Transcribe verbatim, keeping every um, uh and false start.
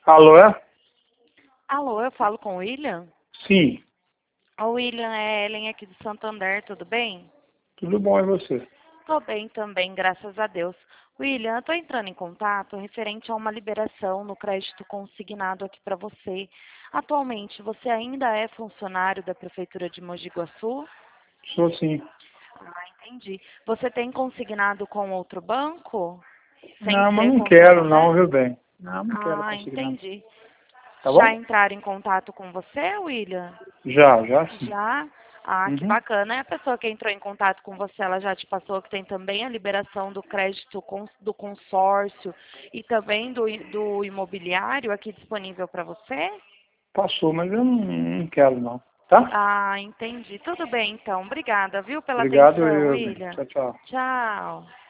Alô, é? Alô, eu falo com o William? Sim, O William, é Ellen aqui de Santander, tudo bem? tudo bom, e você? Tô bem também, graças a Deus. William, eu tô entrando em contato referente a uma liberação no crédito consignado aqui para você. Atualmente, você ainda é funcionário da Prefeitura de Mogi Guaçu? Sou sim. Ah, entendi. Você tem consignado com outro banco? Sem Não, mas ser não com quero não, Santander? viu bem? Não, não quero Ah, conseguir nada. entendi. Tá Já bom? entraram em contato com você, William? Já, já sim. Já? Ah, que Uhum. bacana. E a pessoa que entrou em contato com você, ela já te passou que tem também a liberação do crédito cons- do consórcio e também do, i- do imobiliário aqui disponível para você? Passou, mas eu não, não quero não. Tá? Ah, entendi. Tudo bem, então. Obrigada, viu, pela Obrigado atenção, eu, bem. William. Tchau, tchau. Tchau.